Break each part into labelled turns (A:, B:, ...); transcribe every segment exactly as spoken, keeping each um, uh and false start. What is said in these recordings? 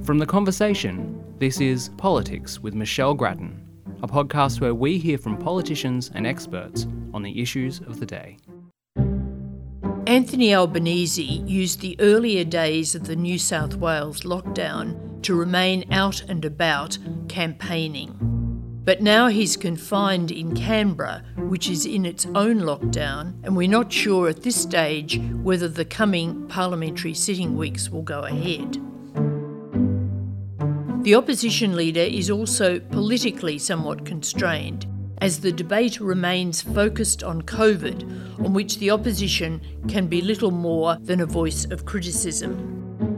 A: From The Conversation, this is Politics with Michelle Grattan, a podcast where we hear from politicians and experts on the issues of the day.
B: Anthony Albanese used the earlier days of the New South Wales lockdown to remain out and about campaigning. But now he's confined in Canberra, which is in its own lockdown, and we're not sure at this stage whether the coming parliamentary sitting weeks will go ahead. The opposition leader is also politically somewhat constrained, as the debate remains focused on COVID, on which the opposition can be little more than a voice of criticism.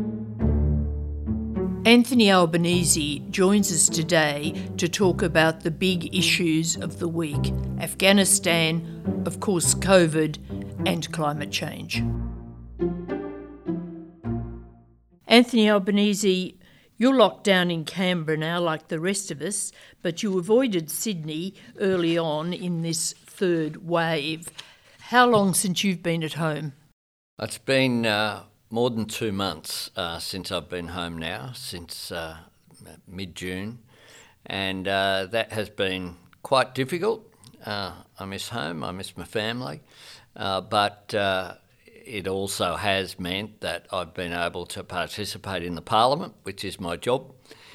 B: Anthony Albanese joins us today to talk about the big issues of the week: Afghanistan, of course COVID, and climate change. Anthony Albanese, you're locked down in Canberra now like the rest of us, but you avoided Sydney early on in this third wave. How long since you've been at home?
C: It's been uh, more than two months uh, since I've been home now, since uh, mid-June, and uh, that has been quite difficult. Uh, I miss home, I miss my family, uh, but uh, it also has meant that I've been able to participate in the Parliament, which is my job,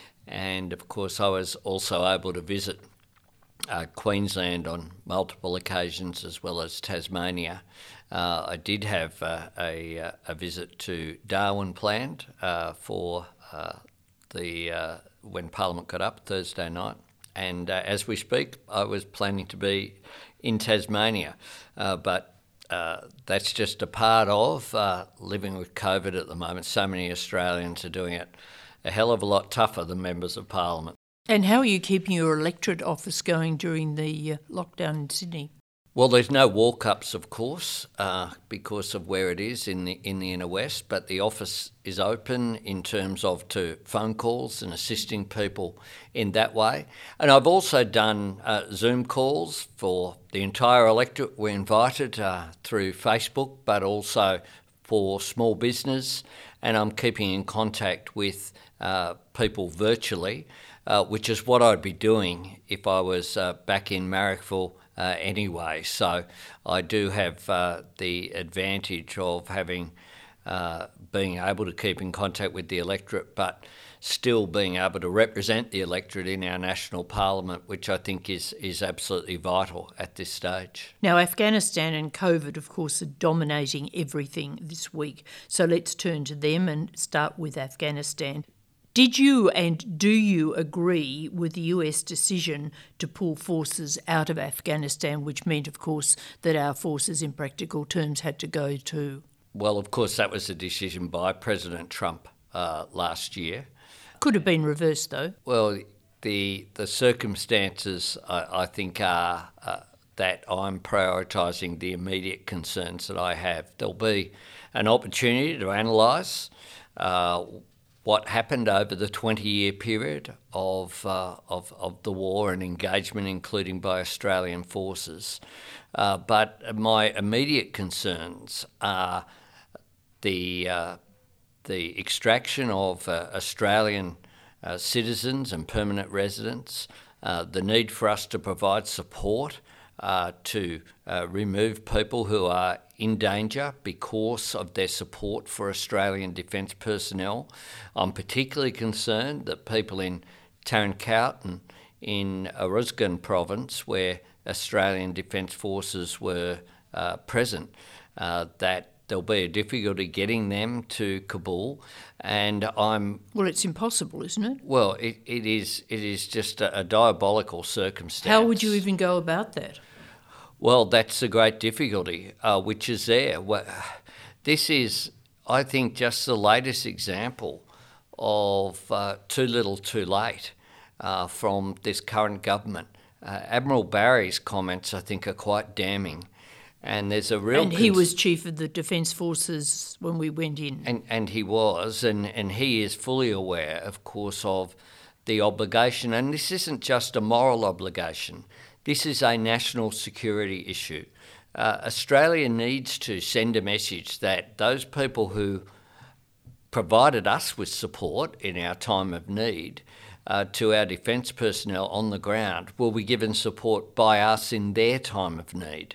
C: and of course I was also able to visit uh, Queensland on multiple occasions, as well as Tasmania. Uh, I did have uh, a, a visit to Darwin planned uh, for uh, the uh, when Parliament got up Thursday night, and uh, as we speak, I was planning to be in Tasmania, uh, but uh, that's just a part of uh, living with COVID at the moment. So many Australians are doing it a hell of a lot tougher than members of Parliament.
B: And how are you keeping your electorate office going during the uh, lockdown in Sydney?
C: Well, there's no walk-ups, of course, uh, because of where it is in the in the inner west, but the office is open in terms of to phone calls and assisting people in that way. And I've also done uh, Zoom calls for the entire electorate. We're invited uh, through Facebook, but also for small business, and I'm keeping in contact with uh, people virtually, uh, which is what I'd be doing if I was uh, back in Marrickville Uh, anyway. So I do have uh, the advantage of having uh, being able to keep in contact with the electorate, but still being able to represent the electorate in our national parliament, which I think is is absolutely vital at this stage.
B: Now, Afghanistan and COVID, of course, are dominating everything this week. So let's turn to them and start with Afghanistan. Did you and do you agree with the U S decision to pull forces out of Afghanistan, which meant, of course, that our forces in practical terms had to go too?
C: Well, of course, that was a decision by President Trump uh, last year.
B: Could have been reversed, though.
C: Well, the the circumstances, I, I think, are uh, that I'm prioritising the immediate concerns that I have. There'll be an opportunity to analyse uh, what happened over the twenty-year period of, uh, of of the war and engagement, including by Australian forces. Uh, but my immediate concerns are the uh, the extraction of uh, Australian uh, citizens and permanent residents, uh, the need for us to provide support uh, to uh, remove people who are in danger because of their support for Australian Defence personnel. I'm particularly concerned that people in Tarankout and in Uruzgan province, where Australian Defence forces were uh, present, uh, that there'll be a difficulty getting them to Kabul, and I'm...
B: Well, it's impossible, isn't it?
C: Well, it, it is It is just a, a diabolical circumstance.
B: How would you even go about that?
C: Well, that's the great difficulty, uh, which is there. Well, this is, I think, just the latest example of uh, too little too late uh, from this current government. Uh, Admiral Barry's comments, I think, are quite damning. And there's a real...
B: And he cons- was chief of the Defence Forces when we went in.
C: And, and he was, and, and he is fully aware, of course, of the obligation. And this isn't just a moral obligation. This is a national security issue. Uh, Australia needs to send a message that those people who provided us with support in our time of need uh, to our defence personnel on the ground will be given support by us in their time of need.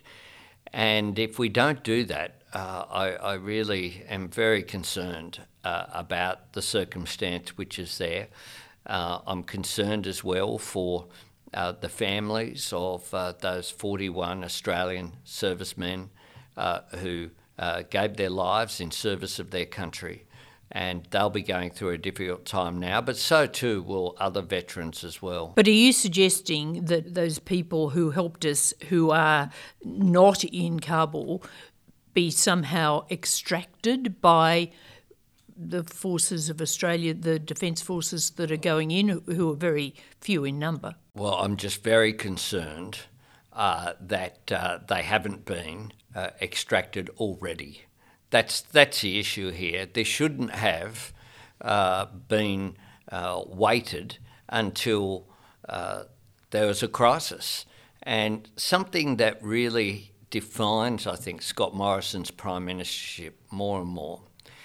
C: And if we don't do that, uh, I, I really am very concerned uh, about the circumstance which is there. Uh, I'm concerned as well for uh, the families of uh, those forty-one Australian servicemen uh, who uh, gave their lives in service of their country. And they'll be going through a difficult time now, but so too will other veterans as well.
B: But are you suggesting that those people who helped us who are not in Kabul be somehow extracted by the forces of Australia, the defence forces that are going in, who are very few in number?
C: Well, I'm just very concerned uh, that uh, they haven't been uh, extracted already. That's that's the issue here. There shouldn't have uh, been uh, waited until uh, there was a crisis. And something that really defines, I think, Scott Morrison's prime ministership more and more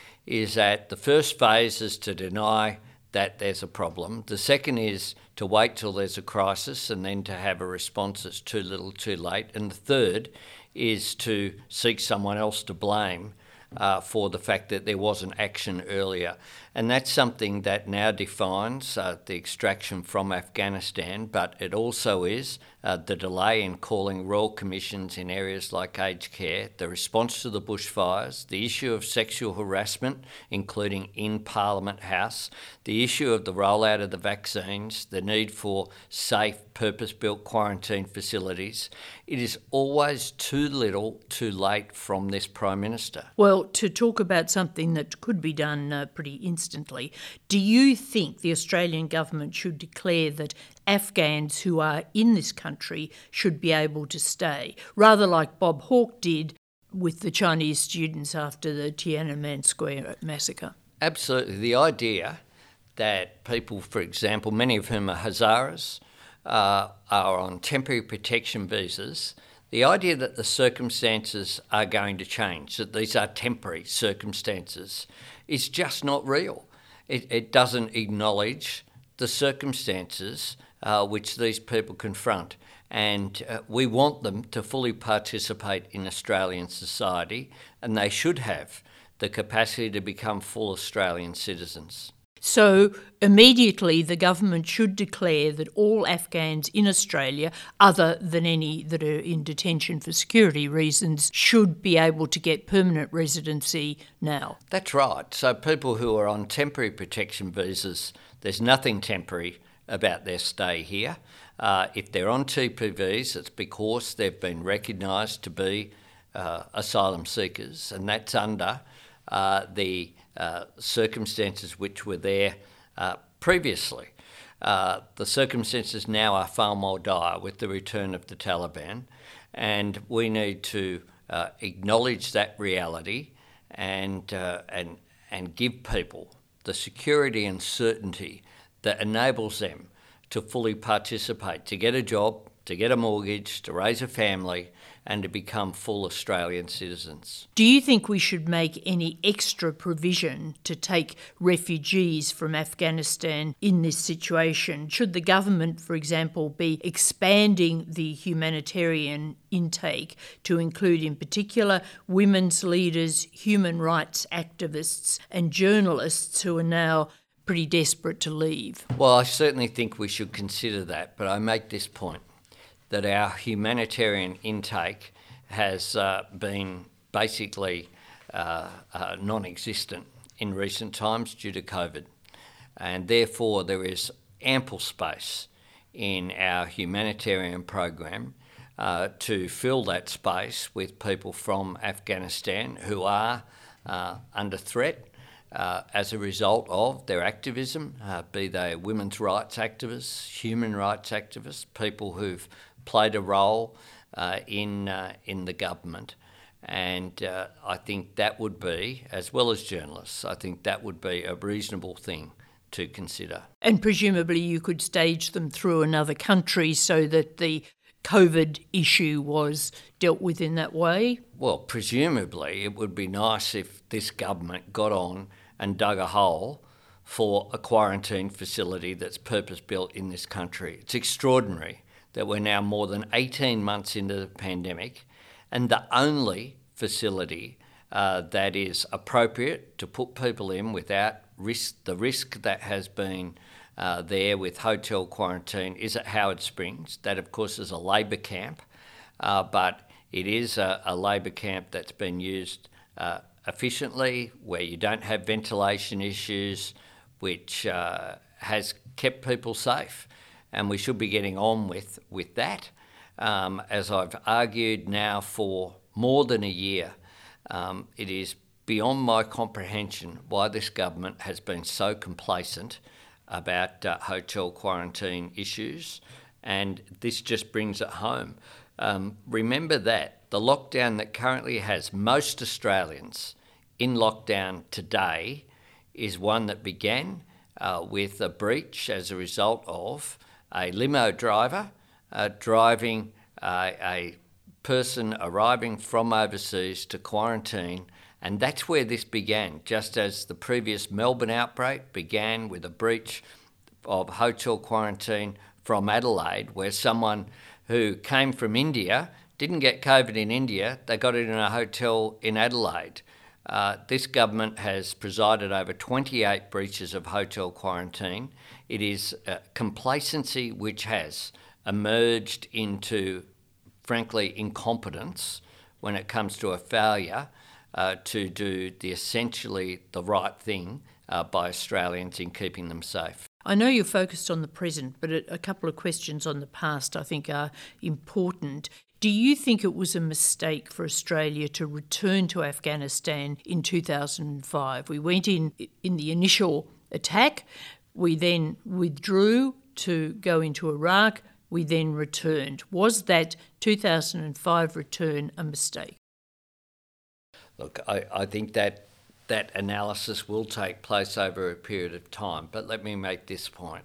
C: is that the first phase is to deny that there's a problem. The second is to wait till there's a crisis and then to have a response that's too little, too late. And the third is to seek someone else to blame Uh, for the fact that there wasn't action earlier. And that's something that now defines uh, the extraction from Afghanistan, but it also is uh, the delay in calling royal commissions in areas like aged care, the response to the bushfires, the issue of sexual harassment, including in Parliament House, the issue of the rollout of the vaccines, the need for safe, purpose-built quarantine facilities. It is always too little, too late from this Prime Minister.
B: Well, to talk about something that could be done uh, pretty instantly, do you think the Australian government should declare that Afghans who are in this country should be able to stay, rather like Bob Hawke did with the Chinese students after the Tiananmen Square massacre?
C: Absolutely. The idea that people, for example, many of whom are Hazaras, uh, are on temporary protection visas, the idea that the circumstances are going to change, that these are temporary circumstances, is just not real. It, it doesn't acknowledge the circumstances uh, which these people confront. And uh, we want them to fully participate in Australian society, and they should have the capacity to become full Australian citizens.
B: So immediately the government should declare that all Afghans in Australia, other than any that are in detention for security reasons, should be able to get permanent residency now.
C: That's right. So people who are on temporary protection visas, there's nothing temporary about their stay here. Uh, if they're on T P Vs, it's because they've been recognised to be uh, asylum seekers, and that's under uh, the uh, circumstances which were there uh, previously. Uh, the circumstances now are far more dire with the return of the Taliban, and we need to uh, acknowledge that reality and uh, and and give people the security and certainty that enables them to fully participate, to get a job, to get a mortgage, to raise a family, and to become full Australian citizens.
B: Do you think we should make any extra provision to take refugees from Afghanistan in this situation? Should the government, for example, be expanding the humanitarian intake to include in particular women's leaders, human rights activists and journalists who are now pretty desperate to leave?
C: Well, I certainly think we should consider that, but I make this point, that our humanitarian intake has uh, been basically uh, uh, non-existent in recent times due to COVID. And therefore there is ample space in our humanitarian program uh, to fill that space with people from Afghanistan who are uh, under threat Uh, as a result of their activism, uh, be they women's rights activists, human rights activists, people who've played a role uh, in uh, in the government. And uh, I think that would be, as well as journalists, I think that would be a reasonable thing to consider.
B: And presumably you could stage them through another country so that the COVID issue was dealt with in that way?
C: Well, presumably it would be nice if this government got on and dug a hole for a quarantine facility that's purpose-built in this country. It's extraordinary that we're now more than eighteen months into the pandemic, and the only facility uh, that is appropriate to put people in without risk, the risk that has been uh, there with hotel quarantine is at Howard Springs. That, of course, is a Labor camp, uh, but it is a, a Labor camp that's been used uh, efficiently, where you don't have ventilation issues, which uh, has kept people safe. And we should be getting on with, with that. Um, as I've argued now for more than a year, um, it is beyond my comprehension why this government has been so complacent about uh, hotel quarantine issues, and this just brings it home. Um, remember that the lockdown that currently has most Australians in lockdown today is one that began uh, with a breach as a result of a limo driver uh, driving uh, a person arriving from overseas to quarantine, and that's where this began, just as the previous Melbourne outbreak began with a breach of hotel quarantine from Adelaide, where someone who came from India didn't get COVID in India, they got it in a hotel in Adelaide. Uh, this government has presided over twenty-eight breaches of hotel quarantine. It is uh, complacency which has emerged into, frankly, incompetence when it comes to a failure uh, to do the essentially the right thing uh, by Australians in keeping them safe.
B: I know you're focused on the present, but a couple of questions on the past I think are important. Do you think it was a mistake for Australia to return to Afghanistan in two thousand five? We went in in the initial attack, we then withdrew to go into Iraq, we then returned. Was that two thousand five return a mistake?
C: Look, I, I think that that analysis will take place over a period of time, but let me make this point.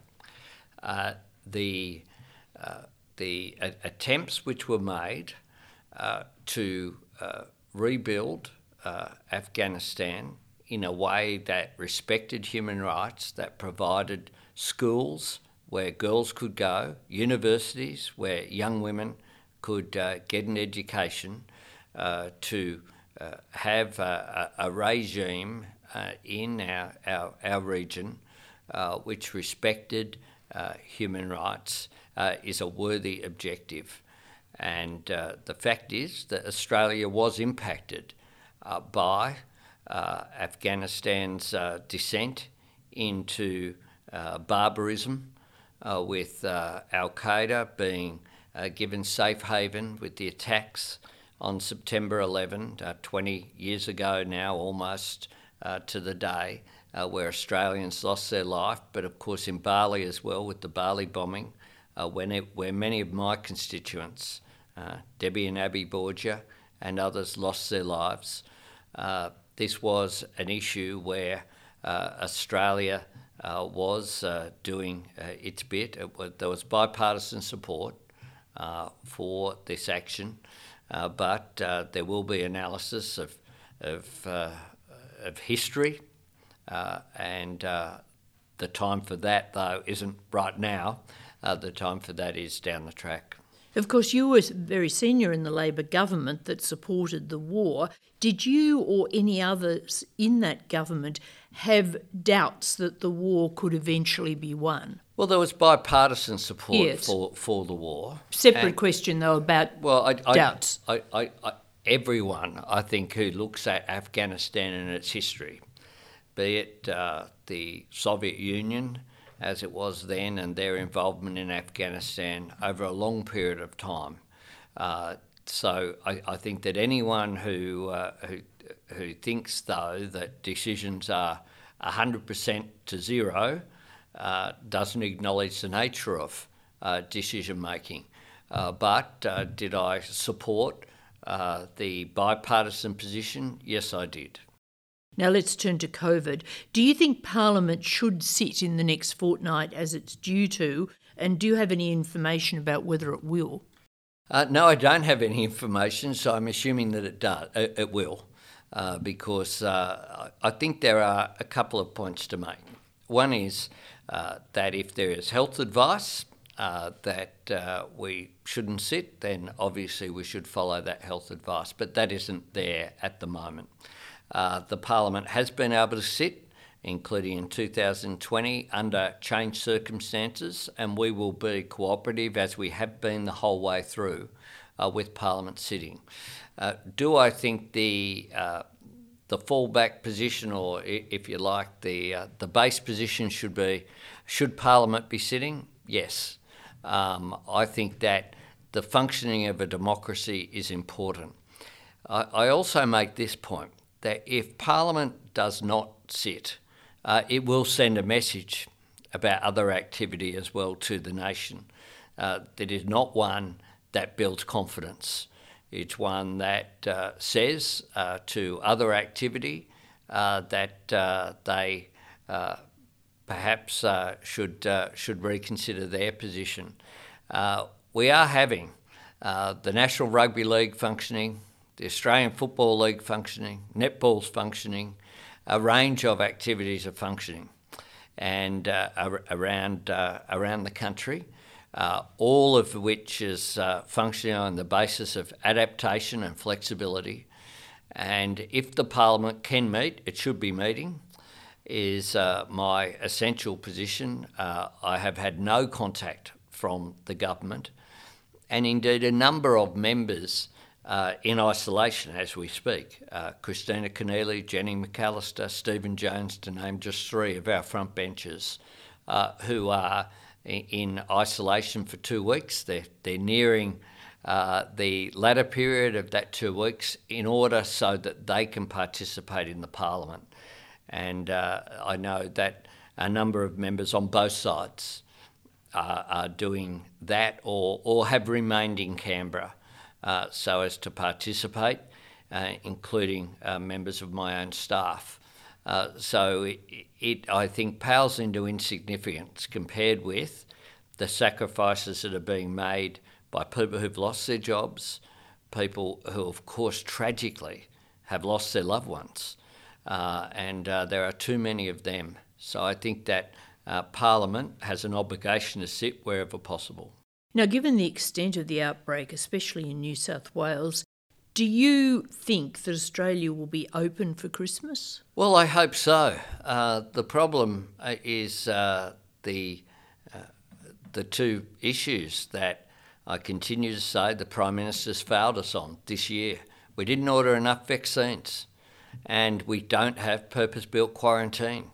C: Uh, the uh, the uh, attempts which were made uh, to uh, rebuild uh, Afghanistan in a way that respected human rights, that provided schools where girls could go, universities where young women could uh, get an education, uh, to uh, have a, a, a regime uh, in our, our, our region uh, which respected uh, human rights uh, is a worthy objective. And uh, the fact is that Australia was impacted uh, by uh, Afghanistan's uh, descent into uh, barbarism, uh, with uh, Al-Qaeda being uh, given safe haven with the attacks on September eleventh, uh, twenty years ago now almost uh, to the day, uh, where Australians lost their life, but of course in Bali as well with the Bali bombing, uh, when it, where many of my constituents, uh, Debbie and Abby Borgia and others, lost their lives. Uh, this was an issue where uh, Australia uh, was uh, doing uh, its bit. It was, there was bipartisan support uh, for this action, uh, but uh, there will be analysis of of, uh, of history, uh, and uh, the time for that, though, isn't right now. Uh, the time for that is down the track.
B: Of course, you were very senior in the Labor government that supported the war. Did you or any others in that government have doubts that the war could eventually be won?
C: Well, there was bipartisan support
B: yes.
C: for, for the war.
B: Separate
C: and,
B: question, though, about
C: well, I, I,
B: doubts.
C: I, I, I, everyone, I think, who looks at Afghanistan and its history, be it uh, the Soviet Union, as it was then, and their involvement in Afghanistan over a long period of time. Uh, so I, I think that anyone who, uh, who who thinks, though, that decisions are one hundred percent to zero uh, doesn't acknowledge the nature of uh, decision-making. Uh, but uh, did I support uh, the bipartisan position? Yes, I did.
B: Now let's turn to COVID. Do you think Parliament should sit in the next fortnight as it's due to, and do you have any information about whether it will?
C: Uh, no, I don't have any information, so I'm assuming that it does. It, it will. uh, because uh, I think there are a couple of points to make. One is uh, that if there is health advice uh, that uh, we shouldn't sit, then obviously we should follow that health advice, but that isn't there at the moment. Uh, the Parliament has been able to sit, including in two thousand twenty, under changed circumstances, and we will be cooperative as we have been the whole way through uh, with Parliament sitting. Uh, do I think the uh, the fallback position, or if you like, the uh, the base position should be, should Parliament be sitting? Yes. Um, I think that the functioning of a democracy is important. I, I also make this point, that if Parliament does not sit, uh, it will send a message about other activity as well to the nation. Uh, that is not one that builds confidence. It's one that uh, says uh, to other activity uh, that uh, they uh, perhaps uh, should uh, should reconsider their position. Uh, we are having uh, the National Rugby League functioning, the Australian Football League functioning, netball's functioning, a range of activities are functioning, and uh, around uh, around the country. Uh, all of which is uh, functioning on the basis of adaptation and flexibility. And if the Parliament can meet, it should be meeting, is uh, my essential position. Uh, I have had no contact from the government, and indeed a number of members uh, in isolation as we speak. Uh, Christina Keneally, Jenny McAllister, Stephen Jones, to name just three of our front benches, uh, who are in isolation for two weeks. They're, they're nearing uh, the latter period of that two weeks in order so that they can participate in the Parliament. And uh, I know that a number of members on both sides are, are doing that or, or have remained in Canberra uh, so as to participate, uh, including uh, members of my own staff. Uh, so it, it, I think, pales into insignificance compared with the sacrifices that are being made by people who've lost their jobs, people who, of course, tragically have lost their loved ones. Uh, and uh, there are too many of them. So I think that uh, Parliament has an obligation to sit wherever possible.
B: Now, given the extent of the outbreak, especially in New South Wales, do you think that Australia will be open for Christmas?
C: Well, I hope so. Uh, the problem is uh, the uh, the two issues that I continue to say the Prime Minister's failed us on this year. We didn't order enough vaccines, and we don't have purpose-built quarantine.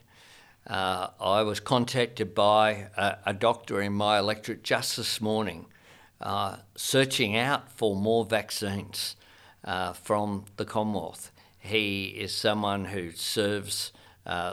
C: Uh, I was contacted by a, a doctor in my electorate just this morning, uh, searching out for more vaccines Uh, from the Commonwealth. He is someone who serves uh,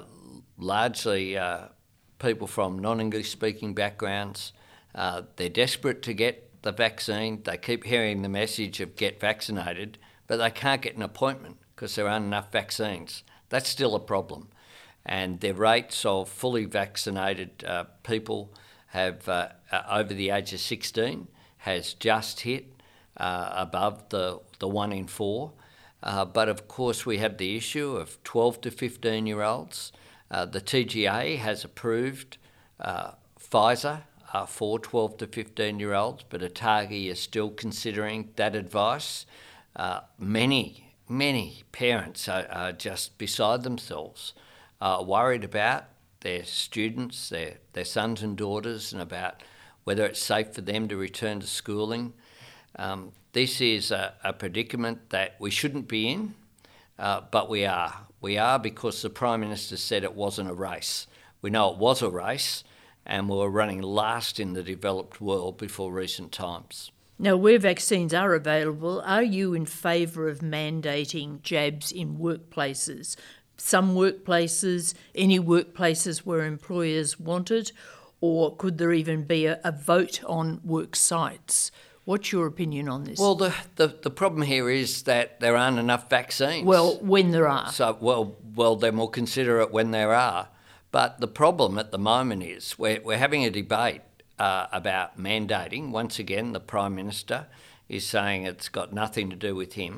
C: largely uh, people from non-English speaking backgrounds. Uh, they're desperate to get the vaccine. They keep hearing the message of get vaccinated, but they can't get an appointment because there aren't enough vaccines. That's still a problem. And the rates of fully vaccinated uh, people have, uh, uh, over the age of sixteen, has just hit Uh, above the, the one in four. Uh, but of course we have the issue of twelve to fifteen year olds. Uh, the T G A has approved uh, Pfizer uh, for twelve to fifteen year olds, but ATAGI is still considering that advice. Uh, many, many parents are, are just beside themselves, uh, worried about their students, their, their sons and daughters, and about whether it's safe for them to return to schooling. Um, this is a, a predicament that we shouldn't be in, uh, but we are. We are because the Prime Minister said it wasn't a race. We know it was a race, and we were running last in the developed world before recent times.
B: Now, where vaccines are available, are you in favour of mandating jabs in workplaces? Some workplaces, any workplaces where employers want it, or could there even be a, a vote on work sites? What's your opinion on this?
C: Well, the, the, the problem here is that there aren't enough vaccines.
B: Well, when there are.
C: So, well, well, then we'll consider it when there are. But the problem at the moment is we're, we're having a debate uh, about mandating. Once again, the Prime Minister is saying it's got nothing to do with him.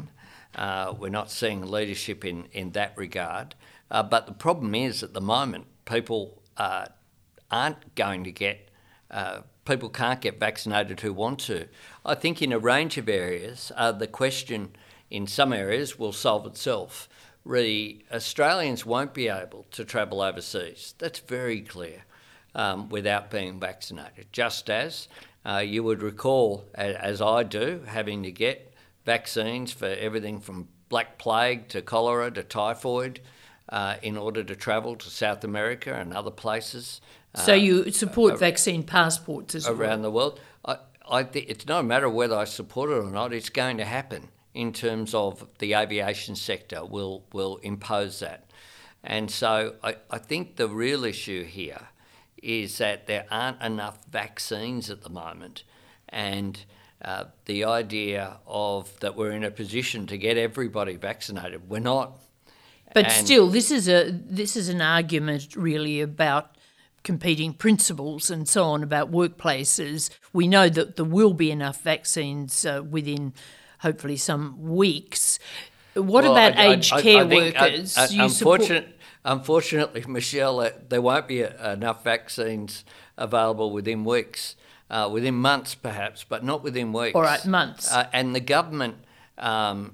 C: Uh, we're not seeing leadership in, in that regard. Uh, but the problem is, at the moment, people uh, aren't going to get, uh, people can't get vaccinated who want to. I think in a range of areas, uh, the question in some areas will solve itself. Re, Australians won't be able to travel overseas. That's very clear, um, without being vaccinated. Just as uh, you would recall, as I do, having to get vaccines for everything from black plague to cholera to typhoid uh, in order to travel to South America and other places.
B: So
C: uh,
B: you support
C: uh,
B: vaccine passports as well?
C: Around the world. I, I think it's no matter whether I support it or not, it's going to happen in terms of the aviation sector will will impose that. And so I, I think the real issue here is that there aren't enough vaccines at the moment, and uh, the idea of that we're in a position to get everybody vaccinated, we're not.
B: But
C: And
B: still, this is a this is an argument really about competing principles and so on about workplaces. We know that there will be enough vaccines uh, within hopefully some weeks. What
C: Well,
B: about
C: I- I-
B: aged
C: I-
B: care
C: I think, uh,
B: workers?
C: uh,
B: You support-
C: unfortunate, unfortunately, Michelle, uh, there won't be uh, enough vaccines available within weeks, uh, within months perhaps, but not within weeks.
B: All right, months.
C: Uh, and the government, um,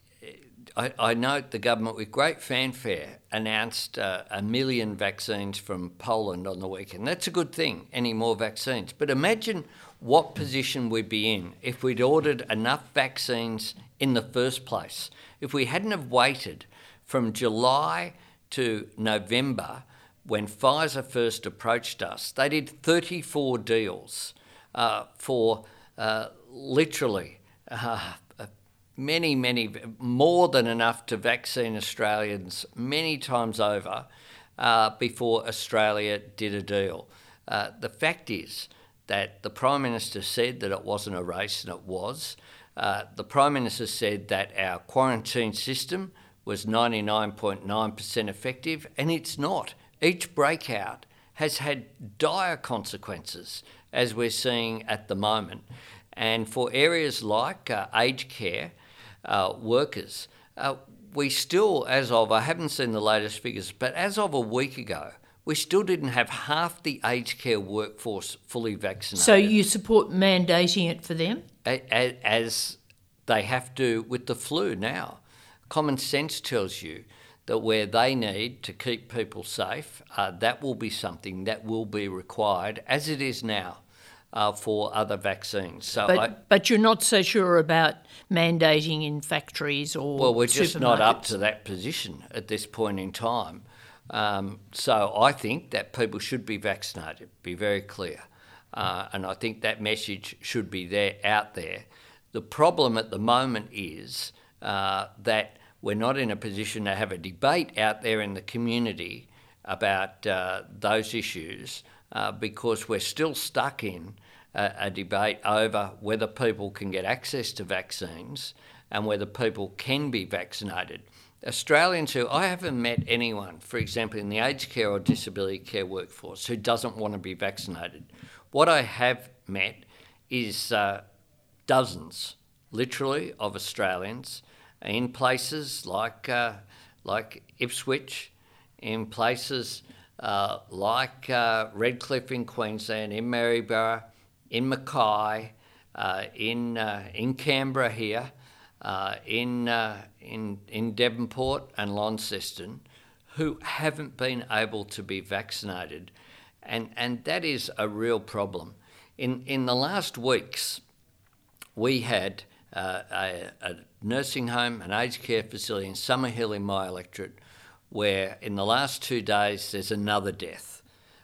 C: I, I note the government with great fanfare announced uh, a million vaccines from Poland on the weekend. That's a good thing, any more vaccines. But imagine what position we'd be in if we'd ordered enough vaccines in the first place. If we hadn't have waited from July to November, when Pfizer first approached us, they did thirty-four deals uh, for uh, literally uh, many, many, more than enough to vaccine Australians many times over uh, before Australia did a deal. Uh, the fact is that the Prime Minister said that it wasn't a race, and it was. Uh, the Prime Minister said that our quarantine system was ninety-nine point nine percent effective, and it's not. Each breakout has had dire consequences, as we're seeing at the moment. And for areas like uh, aged care uh, workers, uh, we still, as of, I haven't seen the latest figures, but as of a week ago, we still didn't have half the aged care workforce fully vaccinated.
B: So you support mandating it for them?
C: A- As they have to with the flu now. Common sense tells you that where they need to keep people safe, uh, that will be something that will be required, as it is now, uh, for other vaccines. So
B: But,
C: I,
B: but you're not so sure about mandating in factories or
C: Well, we're just not up
B: supermarkets?
C: to that position at this point in time. Um, so I think that people should be vaccinated, be very clear. Uh, and I think that message should be there, out there. The problem at the moment is uh, that we're not in a position to have a debate out there in the community about uh, those issues uh, because we're still stuck in a, a debate over whether people can get access to vaccines and whether people can be vaccinated. Australians who, I haven't met anyone, for example, in the aged care or disability care workforce who doesn't want to be vaccinated. What I have met is uh, dozens, literally, of Australians in places like uh, like Ipswich, in places uh, like uh, Redcliffe in Queensland, in Maryborough, in Mackay, uh, in uh, in Canberra here, uh, in uh, in in Devonport and Launceston, who haven't been able to be vaccinated, and and that is a real problem. In in the last weeks, we had uh, a, a nursing home, an aged care facility in Summerhill in my electorate, where in the last two days there's another death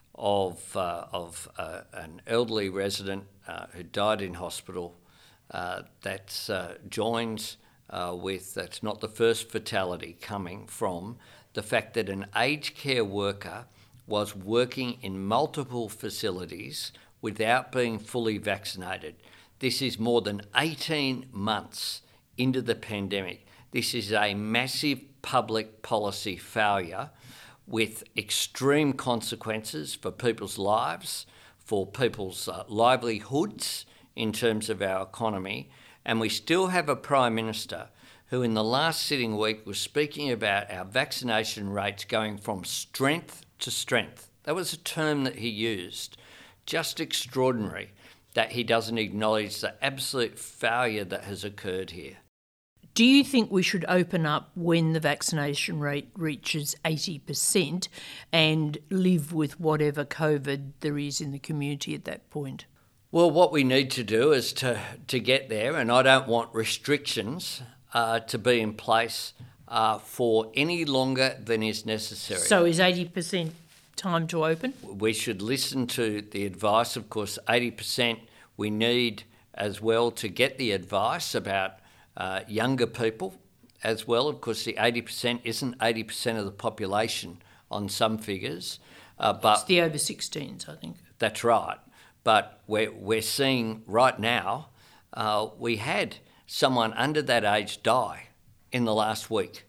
C: of uh, of uh, an elderly resident uh, who died in hospital. Uh, that's uh, joins uh, with, that's not the first fatality coming from the fact that an aged care worker was working in multiple facilities without being fully vaccinated. This is more than eighteen months into the pandemic. This is a massive public policy failure with extreme consequences for people's lives, for people's uh, livelihoods in terms of our economy. And we still have a Prime Minister who in the last sitting week was speaking about our vaccination rates going from strength to strength. That was a term that he used. Just extraordinary that he doesn't acknowledge the absolute failure that has occurred here.
B: Do you think we should open up when the vaccination rate reaches eighty percent and live with whatever COVID there is in the community at that point?
C: Well, what we need to do is to, to get there, and I don't want restrictions uh, to be in place uh, for any longer than is necessary.
B: So is eighty percent time to open?
C: We should listen to the advice. Of course, eighty percent we need as well to get the advice about uh, younger people as well. Of course, the eighty percent isn't eighty percent of the population on some figures. Uh, but
B: it's the over sixteens, I think.
C: That's right. But we're, we're seeing right now, uh, we had someone under that age die in the last week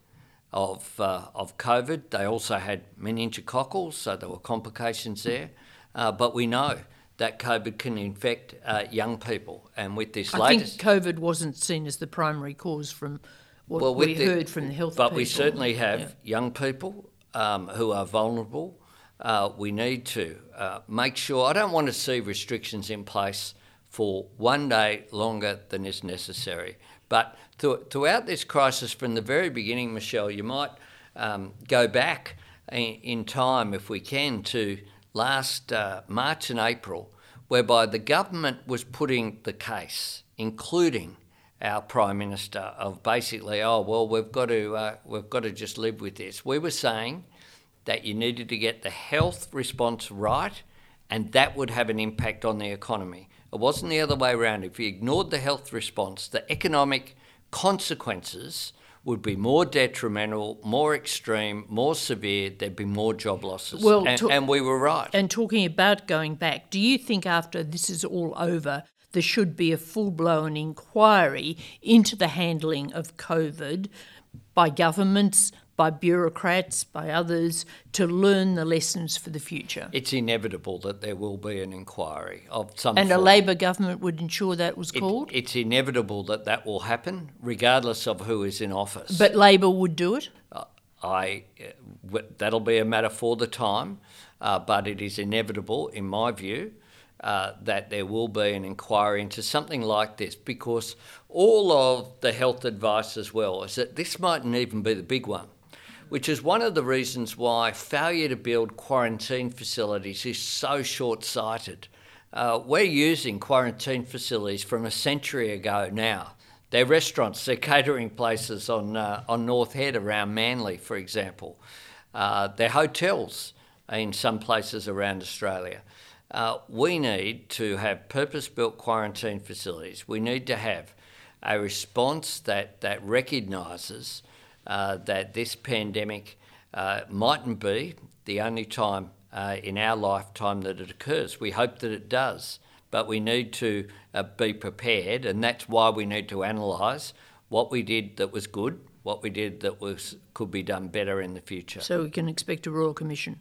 C: of uh, of COVID. They also had meningococcals, so there were complications there. Uh, but we know that COVID can infect uh, young people. And with this
B: I
C: latest...
B: think COVID wasn't seen as the primary cause from what
C: well,
B: we
C: the,
B: heard from the health
C: but
B: people.
C: But we certainly have
B: yeah.
C: young people um, who are vulnerable. Uh, we need to uh, make sure... I don't want to see restrictions in place for one day longer than is necessary. But th- throughout this crisis, from the very beginning, Michelle, you might um, go back in, in time, if we can, to last uh, March and April, whereby the government was putting the case, including our Prime Minister, of basically, oh, well, we've got to uh, we've got to just live with this. We were saying that you needed to get the health response right, and that would have an impact on the economy. It wasn't the other way around. If you ignored the health response, the economic consequences would be more detrimental, more extreme, more severe. There'd be more job losses.
B: Well,
C: and,
B: to-
C: and we were right.
B: And talking about going back, do you think after this is all over, there should be a full-blown inquiry into the handling of COVID by governments, by bureaucrats, by others, to learn the lessons for the future?
C: It's inevitable that there will be an inquiry of some
B: And
C: form.
B: a Labor government would ensure that was
C: It-
B: called?
C: It's inevitable that that will happen, regardless of who is in office.
B: But Labor would do it?
C: Uh, I uh, w- that'll be a matter for the time, uh, but it is inevitable, in my view, uh, that there will be an inquiry into something like this, because all of the health advice as well is that this mightn't even be the big one, which is one of the reasons why failure to build quarantine facilities is so short-sighted. Uh, we're using quarantine facilities from a century ago now. They're restaurants, they're catering places on uh, on North Head around Manly, for example. Uh, they're hotels in some places around Australia. Uh, we need to have purpose-built quarantine facilities. We need to have a response that, that recognises uh, that this pandemic uh, mightn't be the only time uh, in our lifetime that it occurs. We hope that it does, but we need to uh, be prepared, and that's why we need to analyse what we did that was good, what we did that was could be done better in the future.
B: So we can expect a Royal Commission?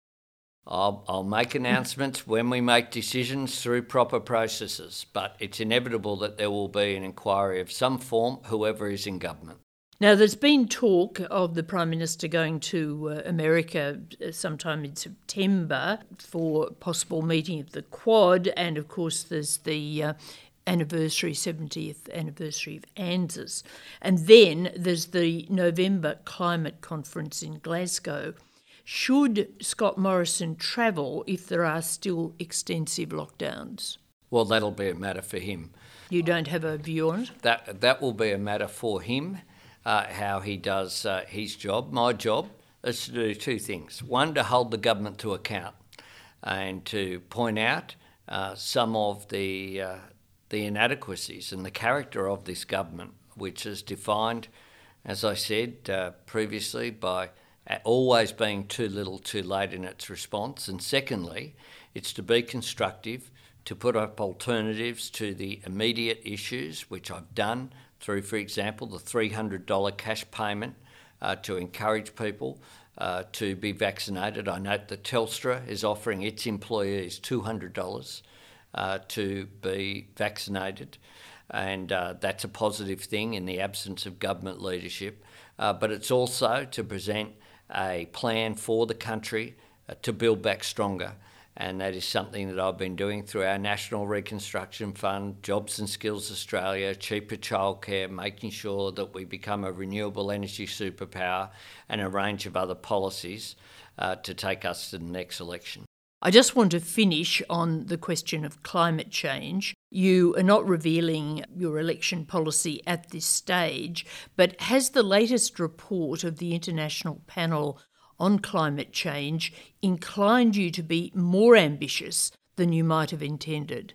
C: I'll, I'll make announcements when we make decisions through proper processes, but it's inevitable that there will be an inquiry of some form, whoever is in government.
B: Now, there's been talk of the Prime Minister going to uh, America sometime in September for possible meeting of the Quad, and of course there's the uh, anniversary, seventieth anniversary of ANZUS. And then there's the November Climate Conference in Glasgow. Should Scott Morrison travel if there are still extensive lockdowns?
C: Well, that'll be a matter for him.
B: You don't have a view on it?
C: That that will be a matter for him, uh, how he does uh, his job. My job is to do two things. One, to hold the government to account and to point out uh, some of the, uh, the inadequacies and the character of this government, which is defined, as I said uh, previously, by always being too little too late in its response. And secondly, it's to be constructive, to put up alternatives to the immediate issues, which I've done through, for example, the three hundred dollars cash payment uh, to encourage people uh, to be vaccinated. I note that Telstra is offering its employees two hundred dollars uh, to be vaccinated. and uh, that's a positive thing in the absence of government leadership. Uh, but it's also to present a plan for the country uh, to build back stronger. And that is something that I've been doing through our National Reconstruction Fund, Jobs and Skills Australia, cheaper childcare, making sure that we become a renewable energy superpower, and a range of other policies uh, to take us to the next election.
B: I just want to finish on the question of climate change. You are not revealing your election policy at this stage, but has the latest report of the International Panel on Climate Change inclined you to be more ambitious than you might have intended?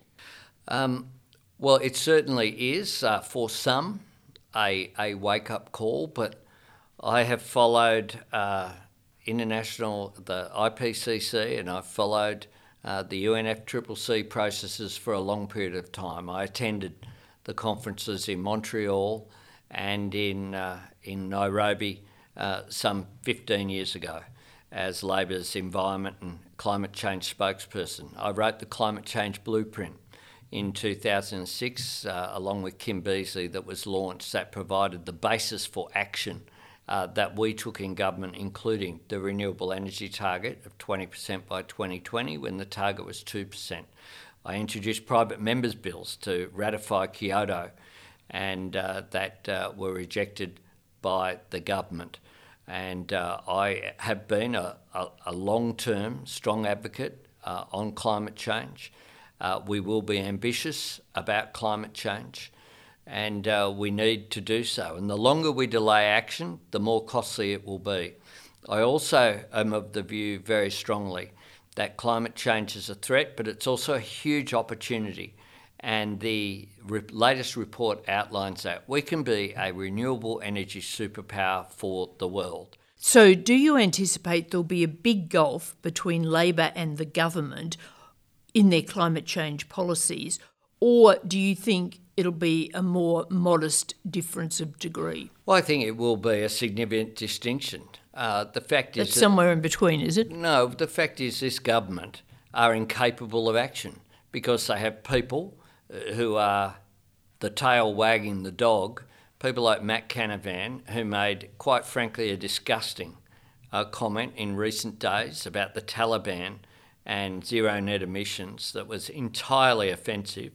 C: Um, well, it certainly is, uh, for some, a, a wake-up call, but I have followed uh, international, the I P C C, and I've followed uh, the U N F C C C processes for a long period of time. I attended the conferences in Montreal and in uh, in Nairobi uh, some fifteen years ago as Labor's environment and climate change spokesperson. I wrote the Climate Change Blueprint in two thousand six, uh, along with Kim Beazley, that was launched, that provided the basis for action Uh, that we took in government, including the renewable energy target of twenty percent by twenty twenty, when the target was two percent. I introduced private members' bills to ratify Kyoto, and uh, that uh, were rejected by the government. And uh, I have been a, a, a long-term, strong advocate uh, on climate change. Uh, we will be ambitious about climate change, and uh, we need to do so. And the longer we delay action, the more costly it will be. I also am of the view very strongly that climate change is a threat, but it's also a huge opportunity. And the re- latest report outlines that we can be a renewable energy superpower for the world.
B: So do you anticipate there'll be a big gulf between Labor and the government in their climate change policies, or do you think it'll be a more modest difference of degree?
C: Well, I think it will be a significant distinction. Uh, the fact
B: That's
C: is that,
B: somewhere in between, is it?
C: No, the fact is this government are incapable of action because they have people who are the tail wagging the dog, people like Matt Canavan, who made, quite frankly, a disgusting uh, comment in recent days about the Taliban and zero net emissions that was entirely offensive.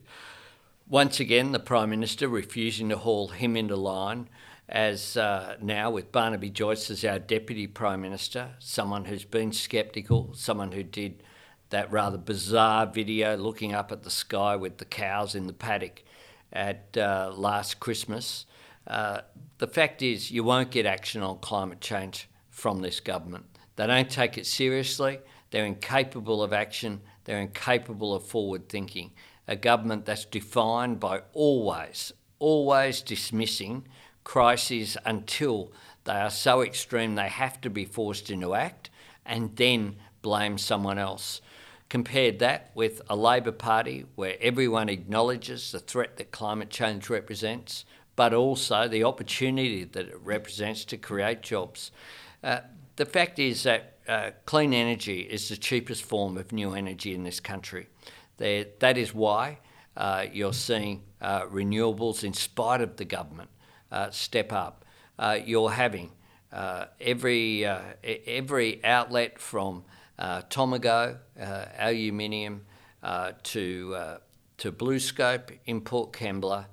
C: Once again, the Prime Minister refusing to haul him into line, as uh, now with Barnaby Joyce as our Deputy Prime Minister, someone who's been sceptical, someone who did that rather bizarre video looking up at the sky with the cows in the paddock at uh, last Christmas. Uh, the fact is you won't get action on climate change from this government. They don't take it seriously. They're incapable of action. They're incapable of forward thinking. A government that's defined by always, always dismissing crises until they are so extreme they have to be forced into act, and then blame someone else. Compared that with a Labor Party where everyone acknowledges the threat that climate change represents, but also the opportunity that it represents to create jobs. Uh, the fact is that uh, clean energy is the cheapest form of new energy in this country. There, that is why uh, you're seeing uh, renewables, in spite of the government, uh, step up. Uh, you're having uh, every uh, every outlet from uh, Tomago, uh, aluminium, uh, to uh, to BlueScope in Port Kembla,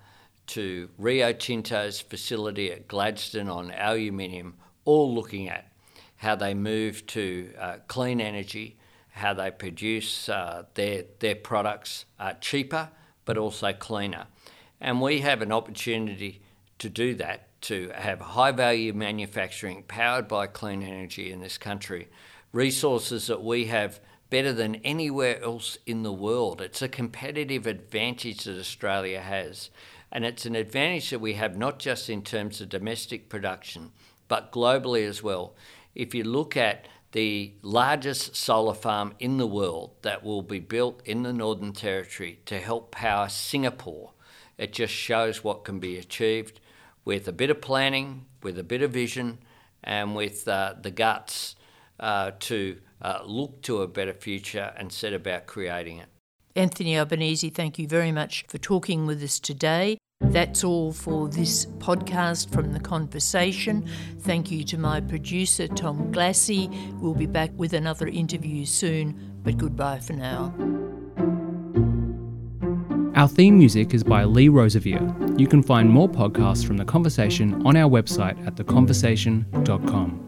C: to Rio Tinto's facility at Gladstone on aluminium, all looking at how they move to uh, clean energy, how they produce uh, their their products uh, cheaper but also cleaner. And we have an opportunity to do that, to have high value manufacturing powered by clean energy in this country, resources that we have better than anywhere else in the world. It's a competitive advantage that Australia has, and it's an advantage that we have not just in terms of domestic production but globally as well. If you look at the largest solar farm in the world that will be built in the Northern Territory to help power Singapore, it just shows what can be achieved with a bit of planning, with a bit of vision, and with uh, the guts uh, to uh, look to a better future and set about creating it.
B: Anthony Albanese, thank you very much for talking with us today. That's all for this podcast from The Conversation. Thank you to my producer, Tom Glassy. We'll be back with another interview soon, but goodbye for now.
A: Our theme music is by Lee Rosevier. You can find more podcasts from The Conversation on our website at the conversation dot com.